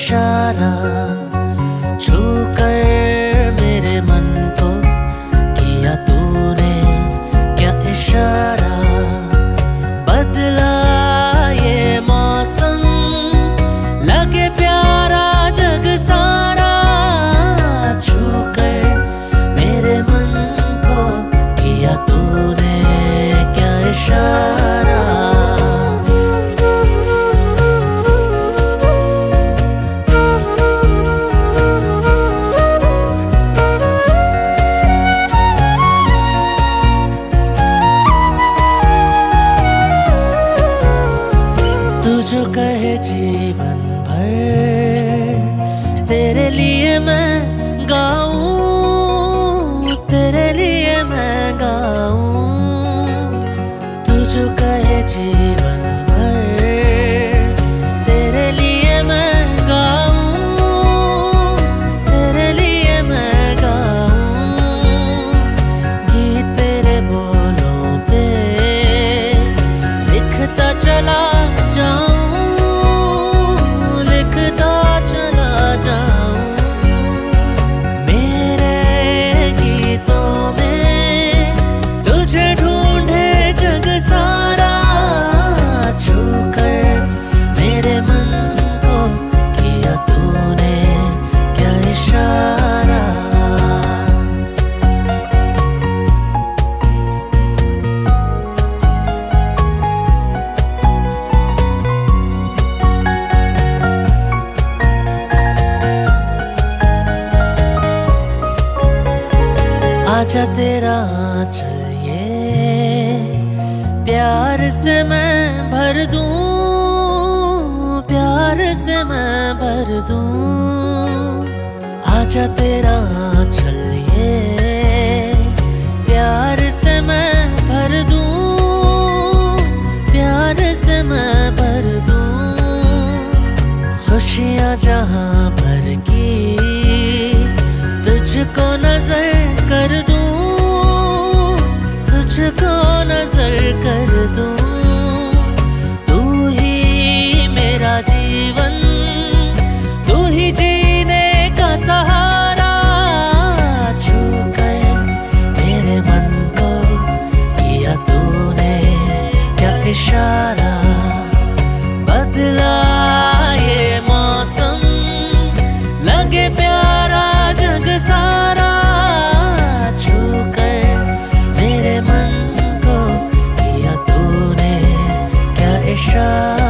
इशारा छू कर मेरे मन को किया तूने क्या इशारा। बदला ये मौसम लगे प्यारा जग सारा। छू कर मेरे मन को किया तूने क्या इशारा। तू जो कहे जीवन भर तेरे लिए मैं गाऊं, तेरे लिए मैं गाऊं। तू जो कहे जीवन भर तेरे लिए मैं गाऊं, तेरे लिए मैं गाऊं। गीत तेरे बोलों पे लिखता चला जाऊं, लिखता चला जाऊं। मेरे गीतों में तुझे ढूंढे जग सारा। छू कर मेरे मन को किया तूने क्या इशारा। आजा तेरा चलिए प्यार से मैं भर दूं, प्यार से मैं भर दूं। आजा तेरा चलिए प्यार से मैं भर दूं, प्यार से मैं भर दूं। खुशियाँ जहाँ भर की तुझको नजर कर दूं, तुझको नजर कर दूं। तू ही मेरा जीवन, तू ही जीने का सहारा। छू कर मेरे मन को किया तूने क्या इशारा। बदला ये मौसम लगे प्यारा जग सारा। छू कर मेरे मन को किया तूने क्या इशारा।